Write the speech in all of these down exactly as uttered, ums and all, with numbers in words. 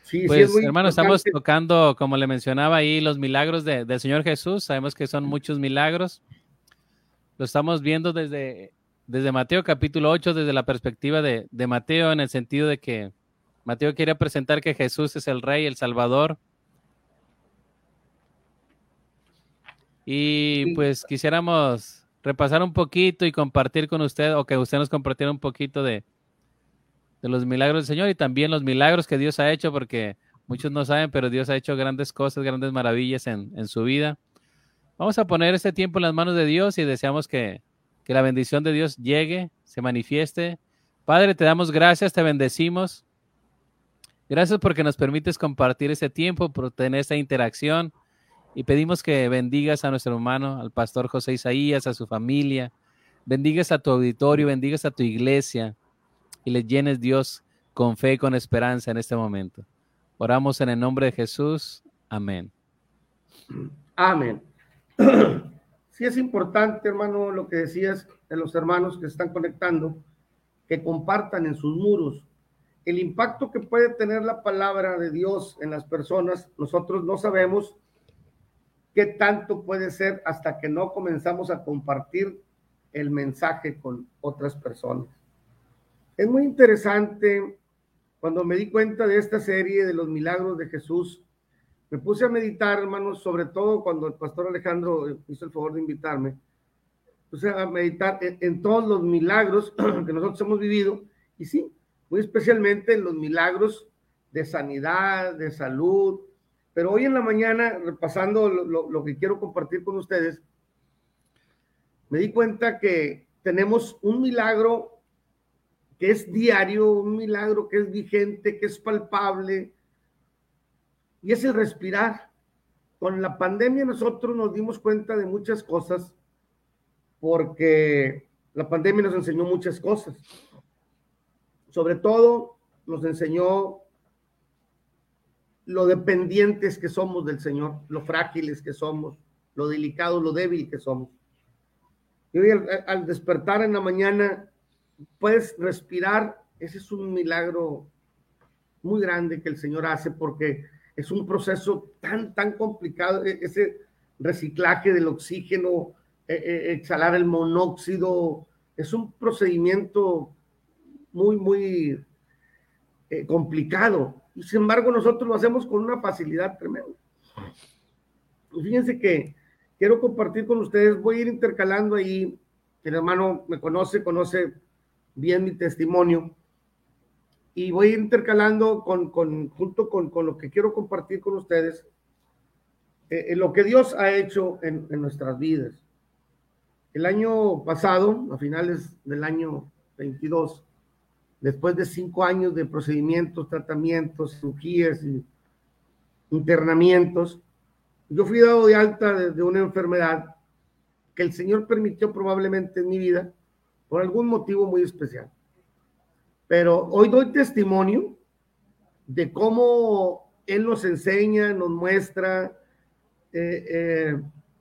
Sí, sí, es Pues, muy hermano, estamos importante. tocando, como le mencionaba ahí, los milagros de, del Señor Jesús. Sabemos que son muchos milagros. Lo estamos viendo desde, desde Mateo capítulo ocho, desde la perspectiva de, de Mateo, en el sentido de que Mateo quiere presentar que Jesús es el Rey, el Salvador. Y Sí, pues quisiéramos repasar un poquito y compartir con usted, o que usted nos compartiera un poquito de, de los milagros del Señor y también los milagros que Dios ha hecho, porque muchos no saben, pero Dios ha hecho grandes cosas, grandes maravillas en, en su vida. Vamos a poner este tiempo en las manos de Dios y deseamos que, que la bendición de Dios llegue, se manifieste. Padre, te damos gracias, te bendecimos. Gracias porque nos permites compartir este tiempo, por tener esta interacción y pedimos que bendigas a nuestro hermano, al pastor José Isaías, a su familia, bendigas a tu auditorio, bendigas a tu iglesia y le llenes, Dios, con fe y con esperanza en este momento. Oramos en el nombre de Jesús. Amén. amén. Sí es importante, hermano, lo que decías de los hermanos que están conectando, que compartan en sus muros. El impacto que puede tener la palabra de Dios en las personas, nosotros no sabemos qué tanto puede ser hasta que no comenzamos a compartir el mensaje con otras personas. Es muy interesante. Cuando me di cuenta de esta serie de los milagros de Jesús, me puse a meditar, hermanos, sobre todo cuando el pastor Alejandro hizo el favor de invitarme, puse a meditar en, en todos los milagros que nosotros hemos vivido, y sí, muy especialmente en los milagros de sanidad, de salud. Pero hoy en la mañana, repasando lo, lo, lo que quiero compartir con ustedes, me di cuenta que tenemos un milagro que es diario, un milagro que es vigente, que es palpable, y es el respirar. Con la pandemia nosotros nos dimos cuenta de muchas cosas, porque la pandemia nos enseñó muchas cosas. Sobre todo nos enseñó lo dependientes que somos del Señor, lo frágiles que somos, lo delicado, lo débil que somos. Y hoy al, al despertar en la mañana puedes respirar. Ese es un milagro muy grande que el Señor hace, porque es un proceso tan, tan complicado, ese reciclaje del oxígeno, eh, exhalar el monóxido, es un procedimiento muy, muy eh, complicado. Y sin embargo, nosotros lo hacemos con una facilidad tremenda. Y fíjense que quiero compartir con ustedes, voy a ir intercalando ahí, el hermano me conoce, conoce bien mi testimonio, y voy a ir intercalando con, con, junto con, con lo que quiero compartir con ustedes, eh, lo que Dios ha hecho en, en nuestras vidas. El año pasado, a finales del año veintidós, después de cinco años de procedimientos, tratamientos, cirugías y internamientos, yo fui dado de alta de, de una enfermedad que el Señor permitió probablemente en mi vida por algún motivo muy especial. Pero hoy doy testimonio de cómo Él nos enseña, nos muestra, eh, eh,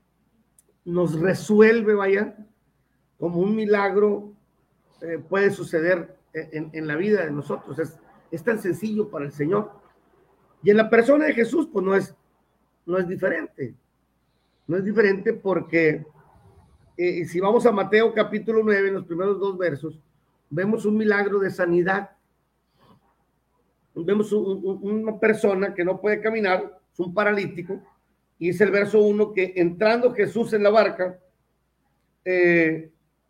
nos resuelve, vaya, como un milagro eh, puede suceder en, en, la vida de nosotros. Es, es tan sencillo para el Señor. Y en la persona de Jesús, pues no es, no es diferente. No es diferente porque eh, si vamos a Mateo capítulo nueve, en los primeros dos versos, vemos un milagro de sanidad. Vemos un, un, una persona que no puede caminar, es un paralítico, y es el verso uno que entrando Jesús en la barca, eh,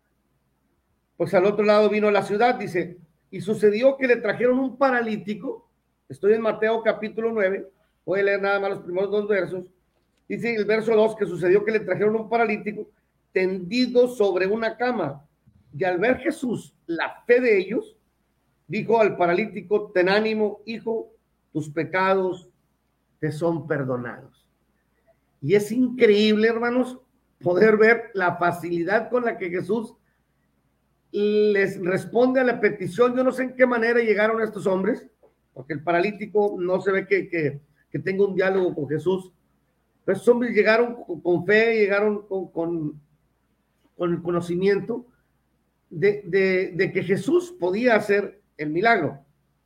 pues al otro lado vino la ciudad, dice, y sucedió que le trajeron un paralítico. Estoy en Mateo capítulo nueve, voy a leer nada más los primeros dos versos. Dice el verso dos que sucedió que le trajeron un paralítico tendido sobre una cama, y al ver Jesús la fe de ellos, dijo al paralítico, ten ánimo, hijo, tus pecados te son perdonados. Y es increíble, hermanos, poder ver la facilidad con la que Jesús les responde a la petición. Yo no sé en qué manera llegaron estos hombres, porque el paralítico no se ve que, que, que tenga un diálogo con Jesús. Pero estos hombres llegaron con, con fe, llegaron con, con, con el conocimiento de, de, de que Jesús podía hacer el milagro.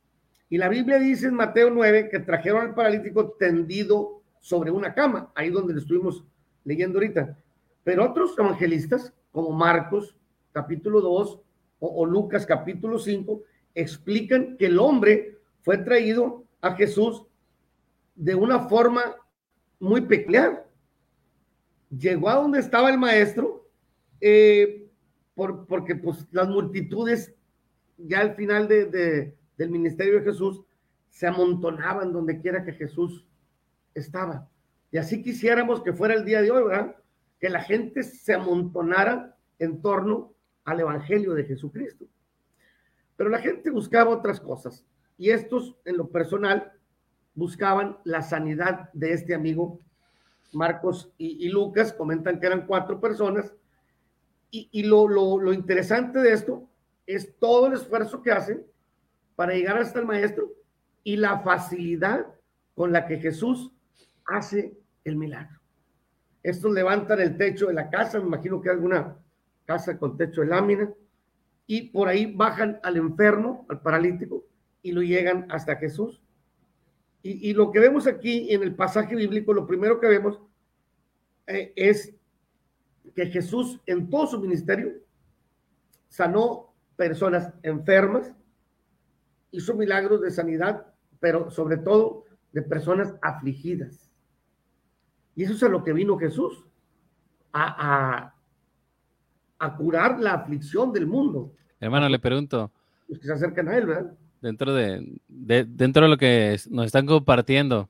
Y la Biblia dice en Mateo nueve que trajeron al paralítico tendido sobre una cama, ahí donde lo estuvimos leyendo ahorita. Pero otros evangelistas, como Marcos, capítulo dos, o, o Lucas, capítulo cinco, explican que el hombre fue traído a Jesús de una forma muy peculiar. Llegó a donde estaba el maestro, eh, por, porque pues las multitudes ya al final de, de, del ministerio de Jesús se amontonaban donde quiera que Jesús estaba. Y así quisiéramos que fuera el día de hoy, ¿verdad? Que la gente se amontonara en torno al evangelio de Jesucristo. Pero la gente buscaba otras cosas. Y estos, en lo personal, buscaban la sanidad de este amigo. Marcos y, y Lucas comentan que eran cuatro personas. Y, y lo, lo, lo interesante de esto es todo el esfuerzo que hacen para llegar hasta el maestro y la facilidad con la que Jesús hace el milagro. Estos levantan el techo de la casa, me imagino que alguna casa con techo de lámina, y por ahí bajan al enfermo, al paralítico, y lo llegan hasta Jesús. Y, y lo que vemos aquí en el pasaje bíblico, lo primero que vemos eh, es que Jesús en todo su ministerio sanó personas enfermas, hizo milagros de sanidad, pero sobre todo de personas afligidas. Y eso es a lo que vino Jesús, a, a, a curar la aflicción del mundo. Hermano, le pregunto, Los que se acercan a él, ¿verdad? dentro de, de dentro de lo que nos están compartiendo,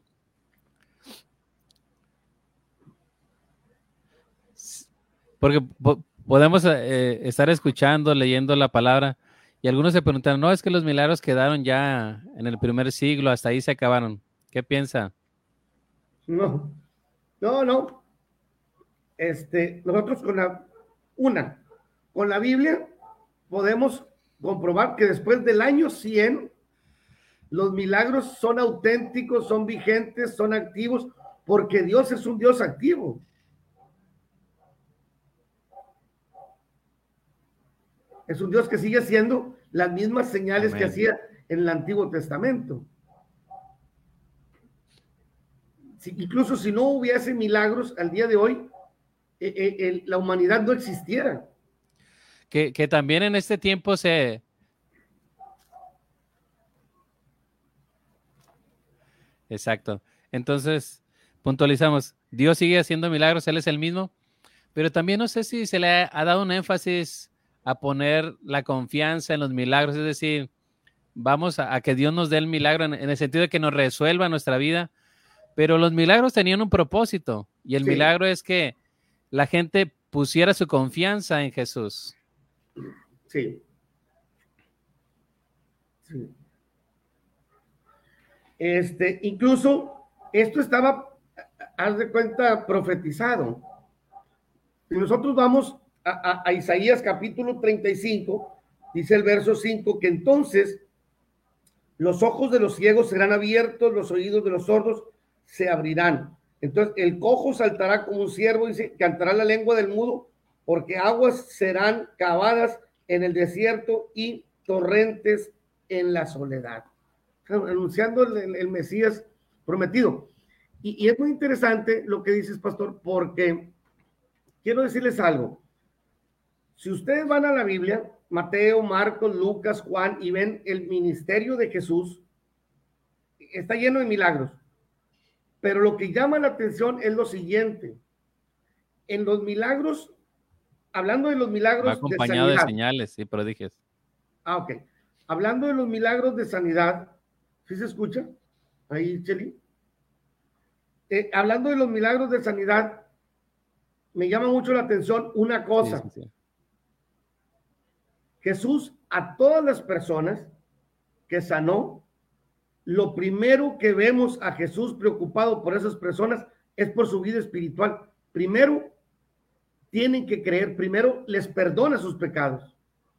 porque po podemos eh, estar escuchando, leyendo la palabra, y algunos se preguntan, no, es que los milagros quedaron ya en el primer siglo, hasta ahí se acabaron. ¿Qué piensa? No, no, no. Este, nosotros con la, una, con la Biblia podemos comprobar que después del año cien, los milagros son auténticos, son vigentes, son activos, porque Dios es un Dios activo. Es un Dios que sigue haciendo las mismas señales Amén. Que hacía en el Antiguo Testamento. Si, incluso si no hubiese milagros al día de hoy, eh, eh, eh, la humanidad no existiera. Que, que también en este tiempo se... Exacto. Entonces, puntualizamos, Dios sigue haciendo milagros, Él es el mismo, pero también no sé si se le ha, ha dado un énfasis a poner la confianza en los milagros, es decir, vamos a, a que Dios nos dé el milagro en, en el sentido de que nos resuelva nuestra vida, pero los milagros tenían un propósito y el sí. milagro es que la gente pusiera su confianza en Jesús. Sí. Sí. Este, incluso esto estaba, haz de cuenta, profetizado. Si nosotros vamos a, a, a Isaías capítulo treinta y cinco, dice el verso cinco, que entonces los ojos de los ciegos serán abiertos, los oídos de los sordos se abrirán. Entonces el cojo saltará como un ciervo y se cantará la lengua del mudo, porque aguas serán cavadas en el desierto y torrentes en la soledad. Anunciando el, el Mesías prometido. Y, y es muy interesante lo que dices, pastor, porque quiero decirles algo. Si ustedes van a la Biblia, Mateo, Marcos, Lucas, Juan, y ven el ministerio de Jesús, está lleno de milagros. Pero lo que llama la atención es lo siguiente. En los milagros, hablando de los milagros Va acompañado de sanidad. de señales y prodigios. Ah, ok. Hablando de los milagros de sanidad, ¿sí se escucha? Ahí, Cheli. Eh, hablando de los milagros de sanidad, me llama mucho la atención una cosa. Sí, sí, sí. Jesús, a todas las personas que sanó, lo primero que vemos a Jesús preocupado por esas personas es por su vida espiritual. Primero, tienen que creer, primero les perdona sus pecados.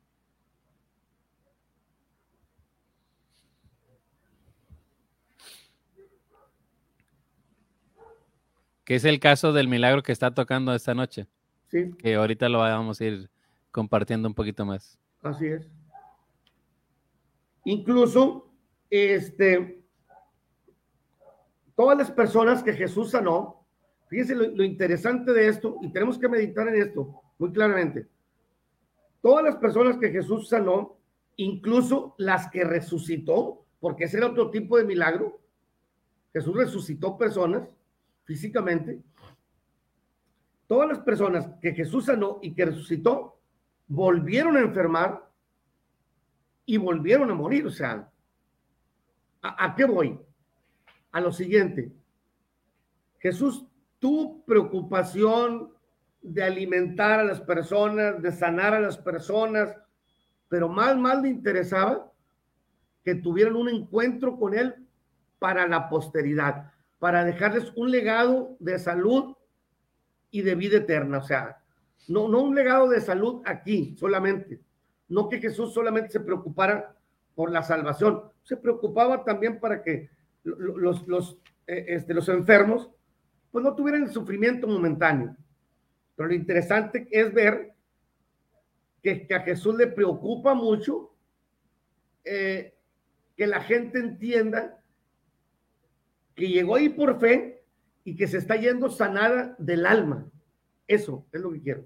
Que es el caso del milagro que está tocando esta noche. Sí. Que ahorita lo vamos a ir compartiendo un poquito más. Así es. Incluso este, todas las personas que Jesús sanó, fíjense lo, lo interesante de esto, y tenemos que meditar en esto muy claramente. Todas las personas que Jesús sanó, incluso las que resucitó, porque ese era otro tipo de milagro. Jesús resucitó personas físicamente. Todas las personas que Jesús sanó y que resucitó, volvieron a enfermar y volvieron a morir. O sea, ¿a, a qué voy? A lo siguiente. Jesús tuvo preocupación de alimentar a las personas, de sanar a las personas, pero más, más le interesaba que tuvieran un encuentro con él para la posteridad, para dejarles un legado de salud y de vida eterna. O sea, no, no un legado de salud aquí solamente, no que Jesús solamente se preocupara por la salvación, se preocupaba también para que los, los, eh, este, los enfermos pues no tuvieran el sufrimiento momentáneo. Pero lo interesante es ver que, que a Jesús le preocupa mucho eh, que la gente entienda que llegó ahí por fe y que se está yendo sanada del alma. Eso es lo que quiero.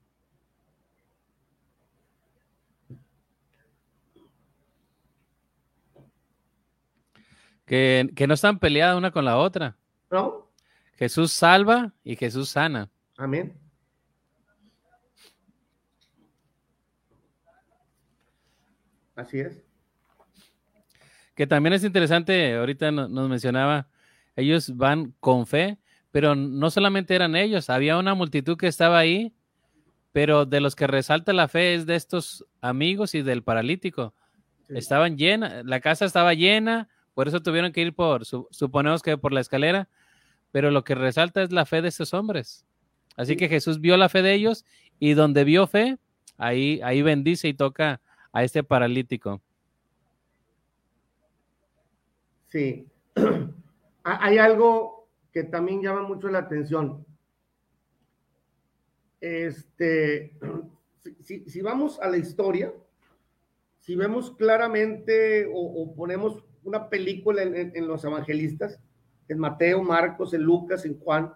Que, que no están peleadas una con la otra. ¿No? Jesús salva y Jesús sana. Amén. Así es. Que también es interesante, ahorita nos mencionaba, ellos van con fe, pero no solamente eran ellos, había una multitud que estaba ahí, pero de los que resalta la fe es de estos amigos y del paralítico. Sí. Estaban llenas, la casa estaba llena, por eso tuvieron que ir por, suponemos que por la escalera, pero lo que resalta es la fe de estos hombres. Así sí. que Jesús vio la fe de ellos y donde vio fe, ahí, ahí bendice y toca a este paralítico. Sí, hay algo que también llama mucho la atención. Este, si, si vamos a la historia, si vemos claramente o, o ponemos una película en, en, en los evangelistas, en Mateo, Marcos, en Lucas, en Juan,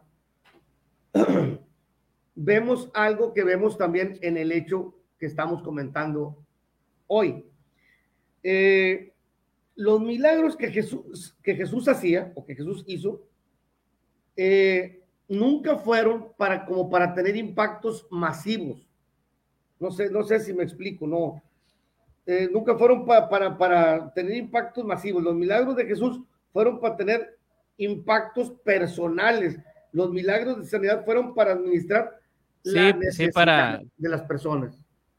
vemos algo que vemos también en el hecho que estamos comentando hoy. Eh, los milagros que Jesús, que Jesús hacía o que Jesús hizo, eh, nunca fueron para, como para tener impactos masivos. No sé, no sé si me explico, no. Eh, nunca fueron pa, para, para tener impactos masivos. Los milagros de Jesús fueron para tener impactos personales. Los milagros de sanidad fueron para administrar sí, la necesidad sí, para... de las personas.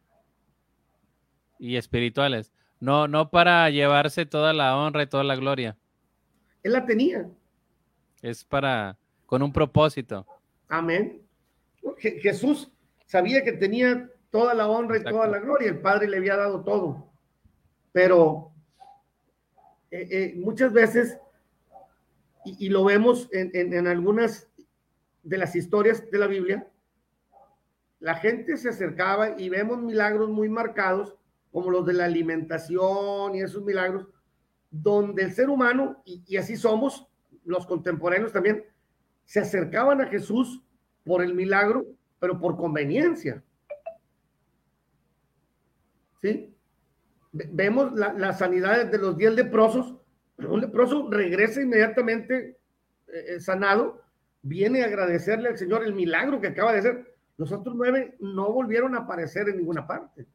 Y espirituales. No, no para llevarse toda la honra y toda la gloria. Él la tenía. Es para, con un propósito. Amén. Je- Jesús sabía que tenía toda la honra y Exacto. toda la gloria. El Padre le había dado todo. Pero eh, eh, muchas veces, y, y lo vemos en, en, en algunas de las historias de la Biblia, la gente se acercaba y vemos milagros muy marcados, como los de la alimentación y esos milagros, donde el ser humano, y, y así somos, los contemporáneos también, se acercaban a Jesús por el milagro, pero por conveniencia. ¿Sí? Vemos la, las sanidades de los diez leprosos. Un leproso regresa inmediatamente eh, sanado, viene a agradecerle al Señor el milagro que acaba de hacer. Los otros nueve no volvieron a aparecer en ninguna parte.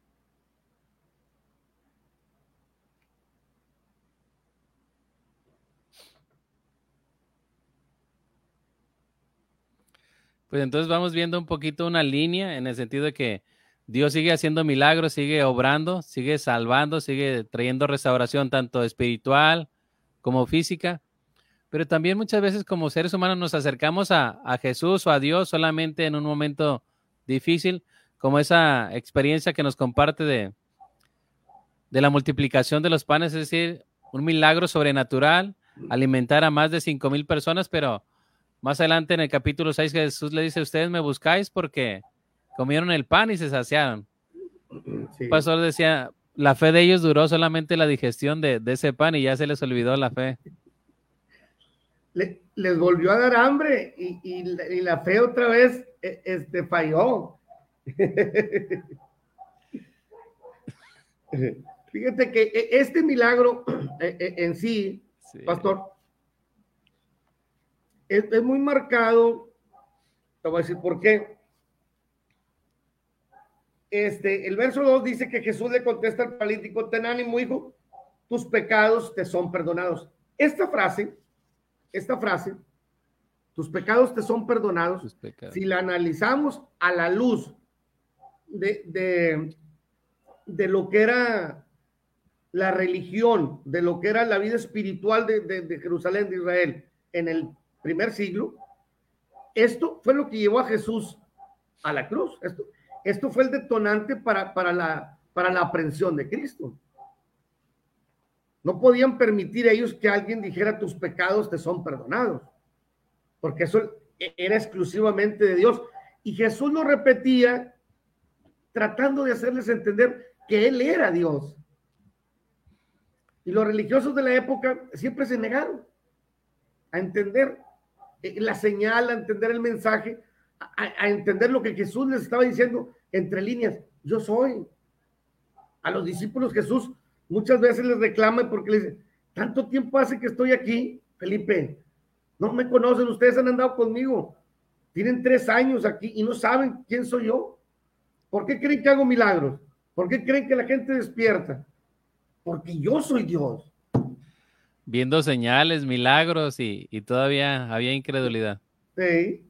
Pues entonces vamos viendo un poquito una línea en el sentido de que Dios sigue haciendo milagros, sigue obrando, sigue salvando, sigue trayendo restauración tanto espiritual como física, pero también muchas veces como seres humanos nos acercamos a, a Jesús o a Dios solamente en un momento difícil, como esa experiencia que nos comparte de, de la multiplicación de los panes, es decir, un milagro sobrenatural, alimentar a más de cinco mil personas, pero más adelante en el capítulo seis Jesús le dice, ustedes me buscáis porque comieron el pan y se saciaron. Sí. El pastor decía, la fe de ellos duró solamente la digestión de, de ese pan y ya se les olvidó la fe. Le, les volvió a dar hambre y, y, la, y la fe otra vez este, falló. Fíjate que este milagro en sí, sí. Pastor, es, es muy marcado. Te voy a decir por qué. Este, el verso dos dice que Jesús le contesta al paralítico: ten ánimo, hijo, tus pecados te son perdonados. Esta frase, esta frase, tus pecados te son perdonados, si la analizamos a la luz de, de, de lo que era la religión, de lo que era la vida espiritual de, de, de Jerusalén, de Israel, en el primer siglo, esto fue lo que llevó a Jesús a la cruz. Esto, esto fue el detonante para, para, la, para la aprehensión de Cristo. No podían permitir ellos que alguien dijera tus pecados te son perdonados, porque eso era exclusivamente de Dios. Y Jesús lo repetía tratando de hacerles entender que Él era Dios. Y los religiosos de la época siempre se negaron a entender la señal, a entender el mensaje, a, a entender lo que Jesús les estaba diciendo entre líneas. Yo soy. A los discípulos Jesús muchas veces les reclama porque les dice: tanto tiempo hace que estoy aquí, Felipe, no me conocen, ustedes han andado conmigo, tienen tres años aquí y no saben quién soy yo. ¿Por qué creen que hago milagros? ¿Por qué creen que la gente despierta? Porque yo soy Dios. Viendo señales, milagros y, y todavía había incredulidad. Sí.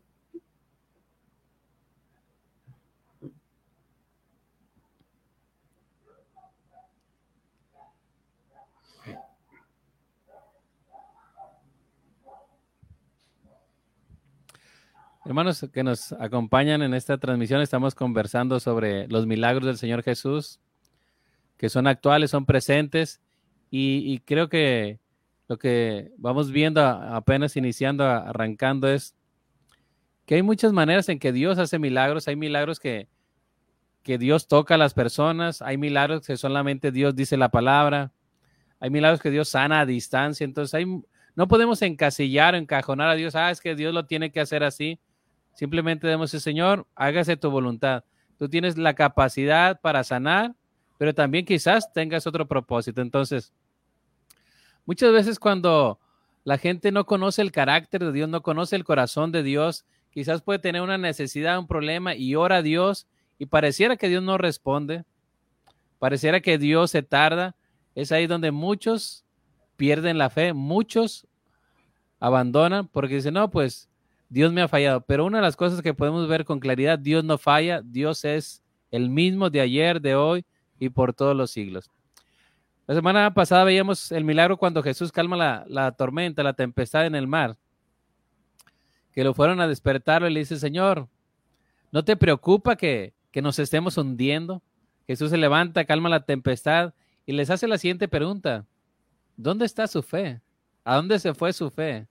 Hermanos que nos acompañan en esta transmisión, estamos conversando sobre los milagros del Señor Jesús, que son actuales, son presentes, y, y creo que lo que vamos viendo apenas iniciando, arrancando, es que hay muchas maneras en que Dios hace milagros. Hay milagros que, que Dios toca a las personas, hay milagros que solamente Dios dice la palabra, hay milagros que Dios sana a distancia. Entonces hay, no podemos encasillar o encajonar a Dios. Ah, es que Dios lo tiene que hacer así. Simplemente debemos decir: Señor, hágase tu voluntad. Tú tienes la capacidad para sanar, pero también quizás tengas otro propósito. Entonces, muchas veces cuando la gente no conoce el carácter de Dios, no conoce el corazón de Dios, quizás puede tener una necesidad, un problema, y ora a Dios, y pareciera que Dios no responde, pareciera que Dios se tarda. Es ahí donde muchos pierden la fe, muchos abandonan porque dicen: no, pues Dios me ha fallado. Pero una de las cosas que podemos ver con claridad: Dios no falla, Dios es el mismo de ayer, de hoy y por todos los siglos. La semana pasada veíamos el milagro cuando Jesús calma la, la tormenta, la tempestad en el mar, que lo fueron a despertarlo y le dice: Señor, ¿no te preocupa que, que nos estemos hundiendo? Jesús se levanta, calma la tempestad y les hace la siguiente pregunta: ¿dónde está su fe? ¿A dónde se fue su fe?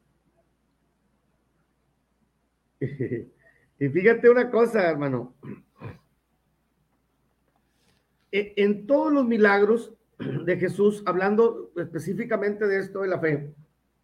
Y fíjate una cosa, hermano. En todos los milagros de Jesús, hablando específicamente de esto de la fe,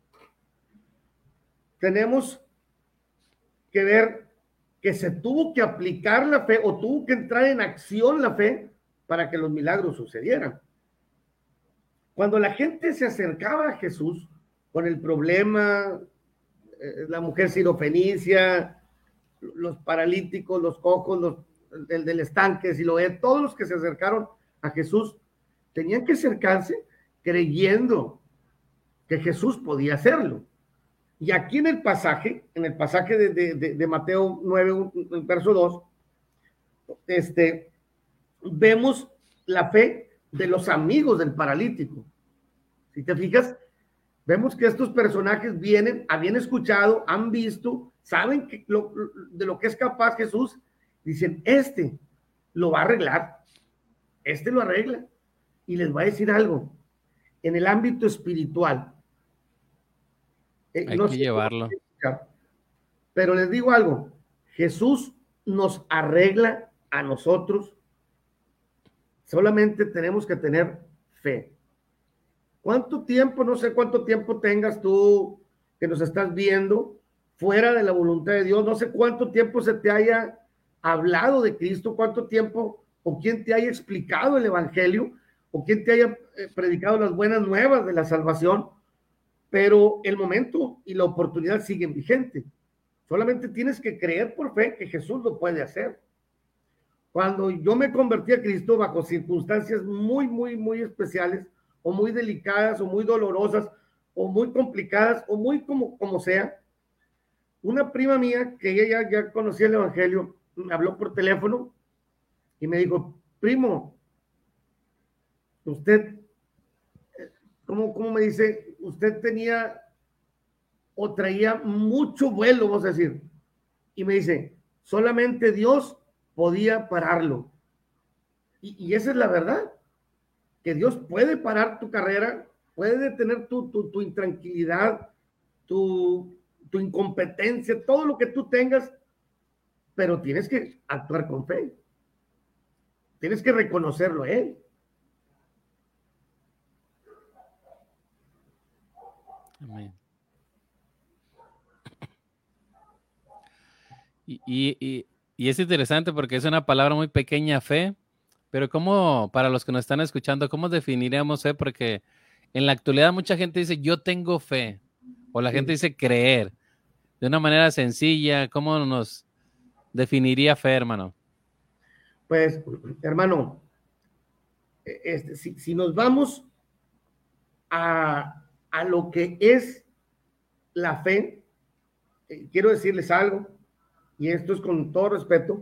tenemos que ver que se tuvo que aplicar la fe o tuvo que entrar en acción la fe para que los milagros sucedieran. Cuando la gente se acercaba a Jesús con el problema, eh, la mujer sirofenicia, los paralíticos, los cojos, los, el del estanque, Siloé, todos los que se acercaron a Jesús tenían que acercarse creyendo que Jesús podía hacerlo. Y aquí en el pasaje, en el pasaje de, de, de, de Mateo nueve, verso dos, este, vemos la fe de los amigos del paralítico. Si te fijas, vemos que estos personajes vienen, habían escuchado, han visto, saben que lo, de lo que es capaz Jesús, dicen: este lo va a arreglar, este lo arregla. Y les va a decir algo, en el ámbito espiritual, eh, hay no que sé llevarlo, pero les digo algo, Jesús nos arregla a nosotros Solamente tenemos que tener fe. ¿Cuánto tiempo, no sé cuánto tiempo tengas tú que nos estás viendo fuera de la voluntad de Dios? No sé cuánto tiempo se te haya hablado de Cristo, cuánto tiempo o quién te haya explicado el evangelio o quién te haya predicado las buenas nuevas de la salvación, pero el momento y la oportunidad siguen vigentes. Solamente tienes que creer por fe que Jesús lo puede hacer. Cuando yo me convertí a Cristo bajo circunstancias muy, muy, muy especiales, o muy delicadas, o muy dolorosas, o muy complicadas, o muy como, como sea, una prima mía, que ella ya, ya conocía el evangelio, me habló por teléfono y me dijo: primo, usted, ¿cómo, cómo me dice? Usted tenía o traía mucho vuelo, vamos a decir. Y me dice: solamente Dios podía pararlo. Y, y esa es la verdad, que Dios puede parar tu carrera, puede detener tu, tu, tu intranquilidad, tu, tu incompetencia, todo lo que tú tengas, pero tienes que actuar con fe. Tienes que reconocerlo a Él. Amén. Y, y, y, y es interesante porque es una palabra muy pequeña, fe, pero ¿cómo, para los que nos están escuchando, cómo definiríamos fe? Porque en la actualidad mucha gente dice yo tengo fe, o la gente Sí. dice creer, de una manera sencilla. ¿Cómo nos definiría fe, hermano? Pues, hermano, este, si, si nos vamos a, a lo que es la fe, eh, quiero decirles algo, y esto es con todo respeto: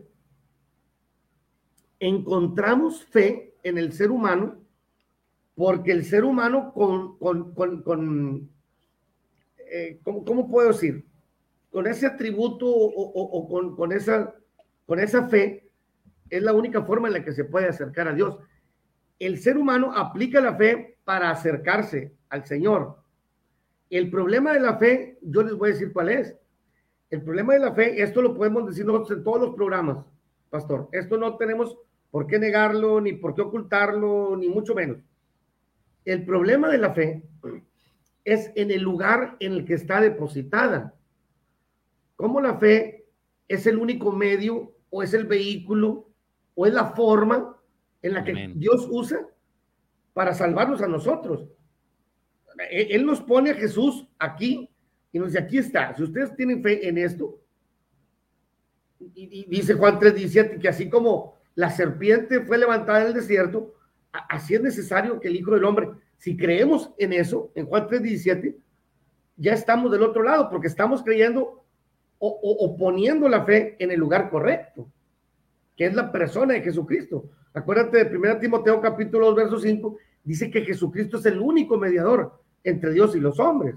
encontramos fe en el ser humano porque el ser humano con, con, con, con eh, ¿cómo, ¿cómo, puedo decir? Con ese atributo o, o, o con, con, esa, con esa fe, es la única forma en la que se puede acercar a Dios. El ser humano aplica la fe para acercarse al Señor. El problema de la fe, yo les voy a decir cuál es. El problema de la fe, esto lo podemos decir nosotros en todos los programas, pastor. Esto no tenemos por qué negarlo, ni por qué ocultarlo, ni mucho menos. El problema de la fe es en el lugar en el que está depositada. Como la fe es el único medio, o es el vehículo, o es la forma en la que Amén. Dios usa para salvarnos a nosotros. Él nos pone a Jesús aquí y nos dice: aquí está, si ustedes tienen fe en esto. Y, y dice Juan tres diecisiete que así como la serpiente fue levantada en el desierto, así es necesario que el Hijo del Hombre, si creemos en eso, en Juan tres diecisiete, ya estamos del otro lado, porque estamos creyendo o, o, o poniendo la fe en el lugar correcto, que es la persona de Jesucristo. Acuérdate de primera Timoteo capítulo dos, verso cinco, dice que Jesucristo es el único mediador entre Dios y los hombres.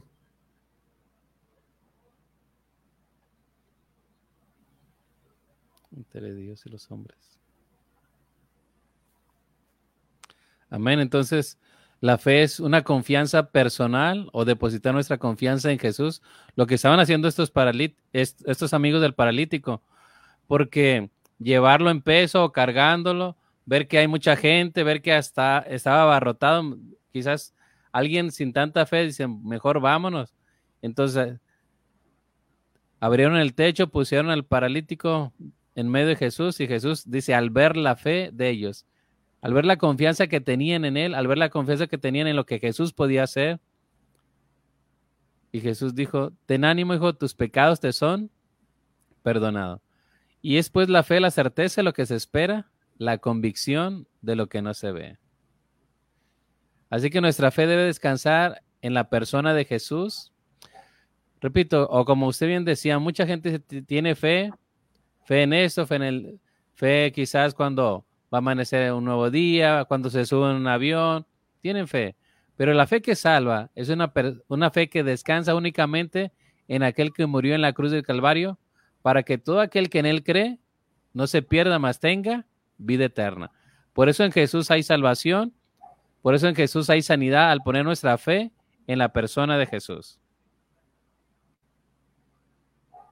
Entre Dios y los hombres. Amén. Entonces, la fe es una confianza personal o depositar nuestra confianza en Jesús. Lo que estaban haciendo estos, paralit estos amigos del paralítico, porque llevarlo en peso o cargándolo, ver que hay mucha gente, ver que hasta estaba abarrotado, quizás alguien sin tanta fe dice: mejor vámonos. Entonces, abrieron el techo, pusieron al paralítico en medio de Jesús, y Jesús dice, al ver la fe de ellos, al ver la confianza que tenían en él, al ver la confianza que tenían en lo que Jesús podía hacer, y Jesús dijo: ten ánimo, hijo, tus pecados te son perdonados. Y es pues la fe, la certeza de lo que se espera, la convicción de lo que no se ve. Así que nuestra fe debe descansar en la persona de Jesús. Repito, o como usted bien decía, mucha gente tiene fe, fe en esto, fe en el, fe quizás cuando va a amanecer un nuevo día, cuando se sube en un avión, tienen fe. Pero la fe que salva es una, una fe que descansa únicamente en aquel que murió en la cruz del Calvario, para que todo aquel que en él cree no se pierda, mas tenga vida eterna. Por eso en Jesús hay salvación, por eso en Jesús hay sanidad, al poner nuestra fe en la persona de Jesús.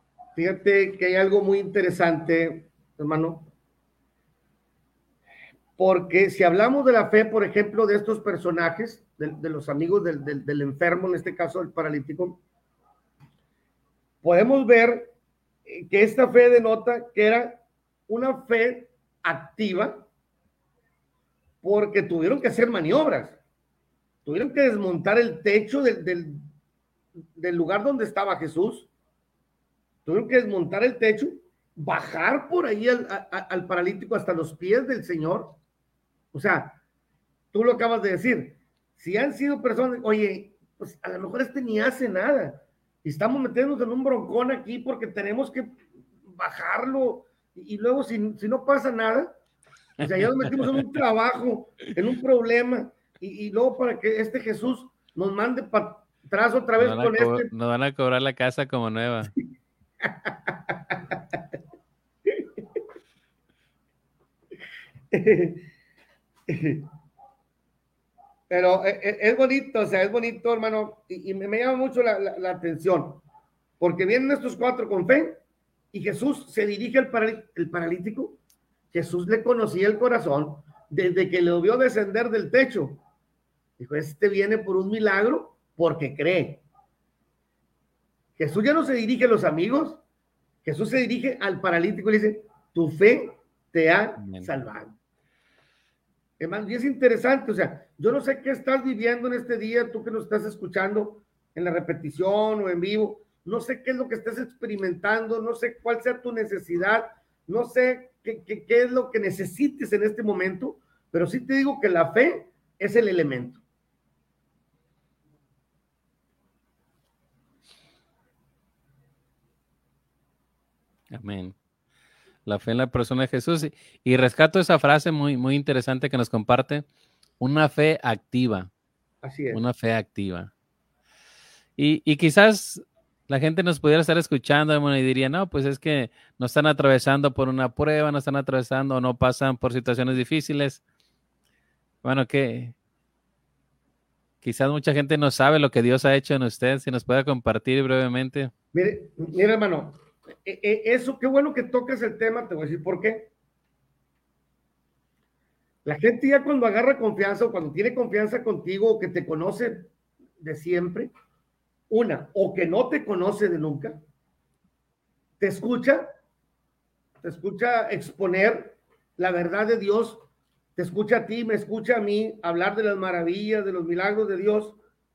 Fíjate que hay algo muy interesante, hermano. porque si hablamos de la fe, por ejemplo, de estos personajes, de, de los amigos del, del, del enfermo, en este caso el paralítico, podemos ver que esta fe denota que era una fe activa, porque tuvieron que hacer maniobras, tuvieron que desmontar el techo del, del, del lugar donde estaba Jesús, tuvieron que desmontar el techo, bajar por ahí al, a, al paralítico hasta los pies del Señor. O sea, tú lo acabas de decir, si han sido personas, oye, pues a lo mejor este ni hace nada, y estamos metiéndonos en un broncón aquí porque tenemos que bajarlo, y, y luego si, si no pasa nada, o sea, ya nos metimos en un trabajo, en un problema, y, y luego para que este Jesús nos mande para atrás otra vez con este. Nos van a cobrar la casa como nueva. Pero es bonito, o sea, es bonito, hermano, y, y me llama mucho la, la, la atención, porque vienen estos cuatro con fe, y Jesús se dirige al paral, el paralítico. Jesús le conocía el corazón desde que lo vio descender del techo. Dijo, este viene por un milagro porque cree. Jesús ya no se dirige a los amigos, Jesús se dirige al paralítico y le dice, tu fe te ha Amén. Salvado. Hermano, y es interesante, o sea, yo no sé qué estás viviendo en este día, tú que nos estás escuchando en la repetición o en vivo, no sé qué es lo que estés experimentando, no sé cuál sea tu necesidad, no sé qué, qué, qué es lo que necesites en este momento, pero sí te digo que la fe es el elemento. Amén. La fe en la persona de Jesús. Y rescato esa frase muy, muy interesante que nos comparte. Una fe activa. Así es. Una fe activa. Y, y quizás la gente nos pudiera estar escuchando bueno, y diría, no, pues es que no están atravesando por una prueba, no están atravesando o no pasan por situaciones difíciles. Bueno, que quizás mucha gente no sabe lo que Dios ha hecho en usted. Si nos puede compartir brevemente. Mire, mire hermano, eso, qué bueno que tocas el tema, te voy a decir por qué. La gente ya cuando agarra confianza o cuando tiene confianza contigo o que te conoce de siempre, una, o que no te conoce de nunca, te escucha, te escucha exponer la verdad de Dios, te escucha a ti, me escucha a mí hablar de las maravillas, de los milagros de Dios,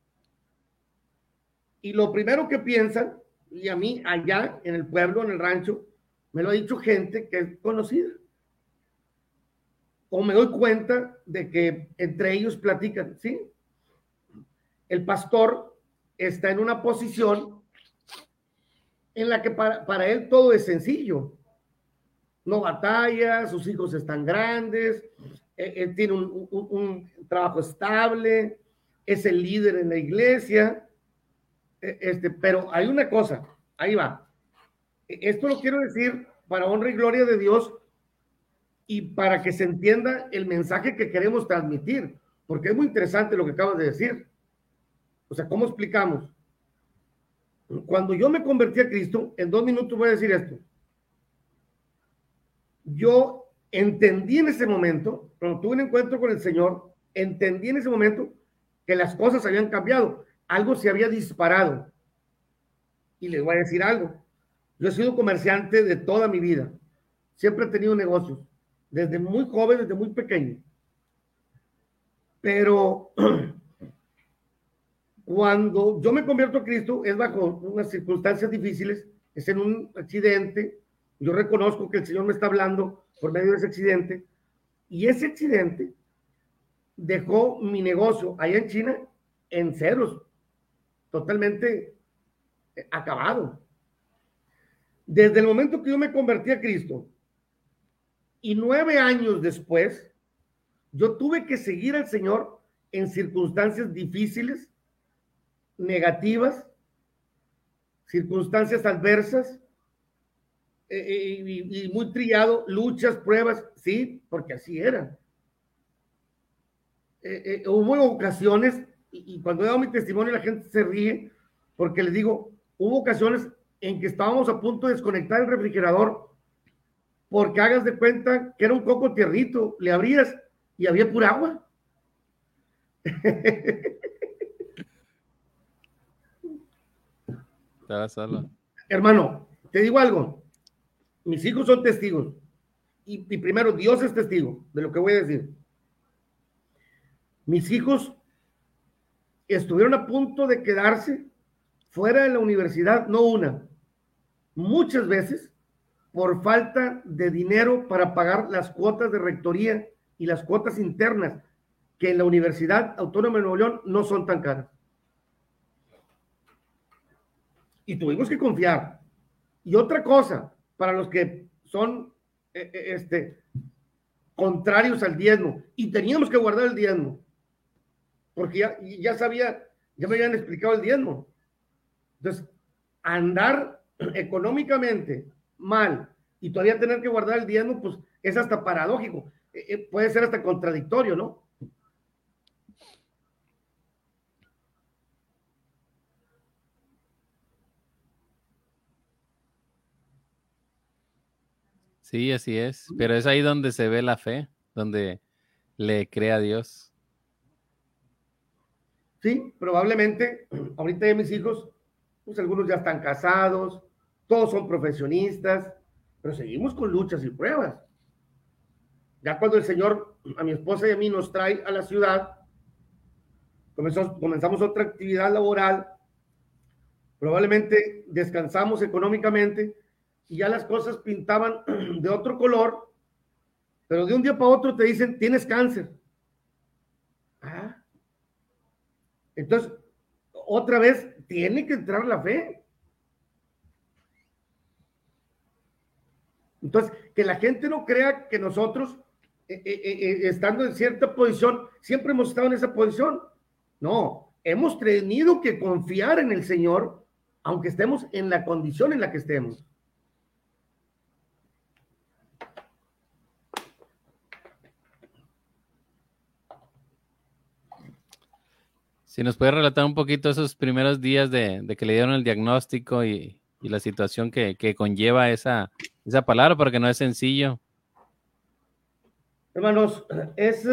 y lo primero que piensan, y a mí allá en el pueblo, en el rancho, me lo ha dicho gente que es conocida. O me doy cuenta de que entre ellos platican, ¿sí? El pastor está en una posición en la que para, para él todo es sencillo. No batalla, sus hijos están grandes, él, él tiene un, un, un trabajo estable, es el líder en la iglesia. Este, pero hay una cosa, ahí va. Esto lo quiero decir para honra y gloria de Dios y para que se entienda el mensaje que queremos transmitir, porque es muy interesante lo que acabas de decir. O sea, ¿cómo explicamos? Cuando yo me convertí a Cristo, en dos minutos voy a decir esto. Yo entendí en ese momento, cuando tuve un encuentro con el Señor, entendí en ese momento que las cosas habían cambiado. Algo se había disparado. Y les voy a decir algo. Yo he sido comerciante de toda mi vida. Siempre he tenido negocios. Desde muy joven, desde muy pequeño. Pero cuando yo me convierto a Cristo, es bajo unas circunstancias difíciles. Es en un accidente. Yo reconozco que el Señor me está hablando por medio de ese accidente. Y ese accidente dejó mi negocio allá en China en ceros. Totalmente acabado. Desde el momento que yo me convertí a Cristo y nueve años después, yo tuve que seguir al Señor en circunstancias difíciles, negativas, circunstancias adversas eh, y, y muy trillado, luchas, pruebas, sí, porque así era. Eh, eh, hubo ocasiones, y, y cuando he dado mi testimonio la gente se ríe, porque les digo, hubo ocasiones en que estábamos a punto de desconectar el refrigerador porque hagas de cuenta que era un coco tiernito, le abrías y había pura agua. Estaba solo. Hermano, te digo algo, mis hijos son testigos, y, y primero Dios es testigo de lo que voy a decir. Mis hijos estuvieron a punto de quedarse fuera de la universidad, no una, muchas veces, por falta de dinero para pagar las cuotas de rectoría y las cuotas internas, que en la Universidad Autónoma de Nuevo León no son tan caras. Y tuvimos que confiar. Y otra cosa, para los que son eh, este, contrarios al diezmo, y teníamos que guardar el diezmo, porque ya, ya sabía, ya me habían explicado el diezmo. Entonces, andar económicamente mal y todavía tener que guardar el diezmo, pues es hasta paradójico, eh, puede ser hasta contradictorio, ¿no? Sí, así es, pero es ahí donde se ve la fe, donde le cree a Dios. Sí, probablemente, ahorita ya mis hijos, pues algunos ya están casados, todos son profesionistas, pero seguimos con luchas y pruebas. Ya cuando el Señor a mi esposa y a mí nos trae a la ciudad, comenzamos, comenzamos otra actividad laboral, probablemente descansamos económicamente y ya las cosas pintaban de otro color, pero de un día para otro te dicen, tienes cáncer. Ah, entonces, otra vez, tiene que entrar la fe. Entonces, que la gente no crea que nosotros, eh, eh, eh, estando en cierta posición, siempre hemos estado en esa posición. No, hemos tenido que confiar en el Señor, aunque estemos en la condición en la que estemos. Si nos puede relatar un poquito esos primeros días de, de que le dieron el diagnóstico y, y la situación que, que conlleva esa, esa palabra, porque no es sencillo. Hermanos, es,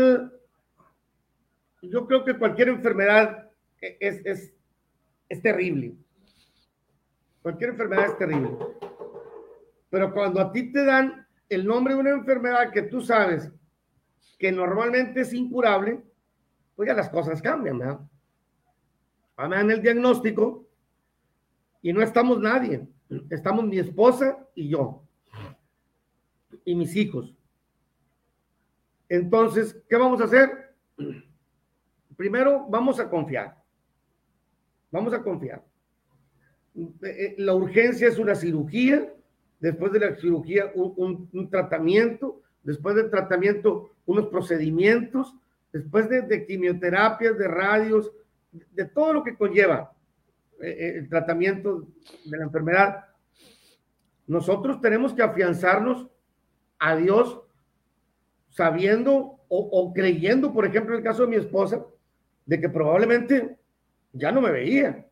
yo creo que cualquier enfermedad es, es, es terrible. Cualquier enfermedad es terrible. Pero cuando a ti te dan el nombre de una enfermedad que tú sabes que normalmente es incurable, pues ya las cosas cambian, ¿verdad? Me dan el diagnóstico y no estamos nadie. Estamos mi esposa y yo. Y mis hijos. Entonces, ¿qué vamos a hacer? Primero, vamos a confiar. Vamos a confiar. La urgencia es una cirugía. Después de la cirugía, un, un, un tratamiento. Después del tratamiento, unos procedimientos. Después de, de quimioterapias, de radios, de todo lo que conlleva eh, el tratamiento de la enfermedad. Nosotros tenemos que afianzarnos a Dios sabiendo o, o creyendo, por ejemplo, en el caso de mi esposa, de que probablemente ya no me veía.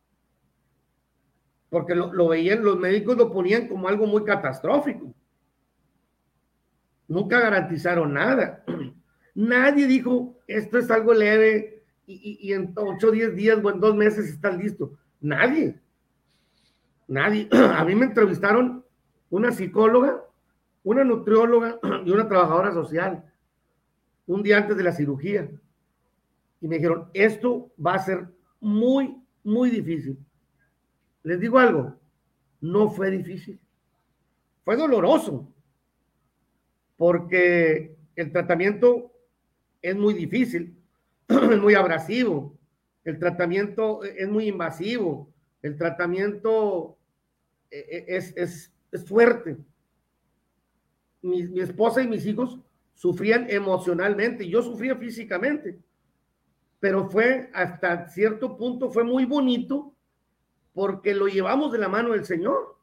Porque lo, lo veían, los médicos lo ponían como algo muy catastrófico. Nunca garantizaron nada. Nadie dijo, esto es algo leve y, y, y en ocho o diez días o en dos meses estás listo. Nadie. Nadie. A mí me entrevistaron una psicóloga, una nutrióloga y una trabajadora social un día antes de la cirugía. Y me dijeron, esto va a ser muy, muy difícil. Les digo algo, no fue difícil. Fue doloroso, porque el tratamiento es muy difícil, es muy abrasivo, el tratamiento es muy invasivo, el tratamiento es, es, es fuerte. Mi, mi esposa y mis hijos sufrían emocionalmente, yo sufría físicamente, pero fue hasta cierto punto, fue muy bonito, porque lo llevamos de la mano del Señor.